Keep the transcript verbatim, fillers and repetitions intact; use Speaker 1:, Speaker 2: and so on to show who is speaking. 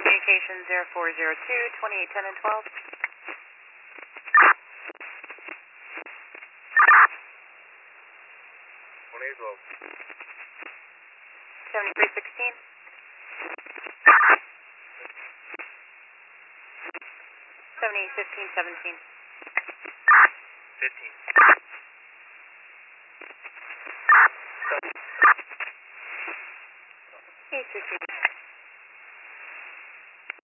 Speaker 1: Communication zero four zero two, twenty-eight ten and twelve.
Speaker 2: twenty-eight twelve.
Speaker 1: seventy-three sixteen. seventy-eight fifteen seventeen.
Speaker 2: fifteen.
Speaker 1: eight fifteen.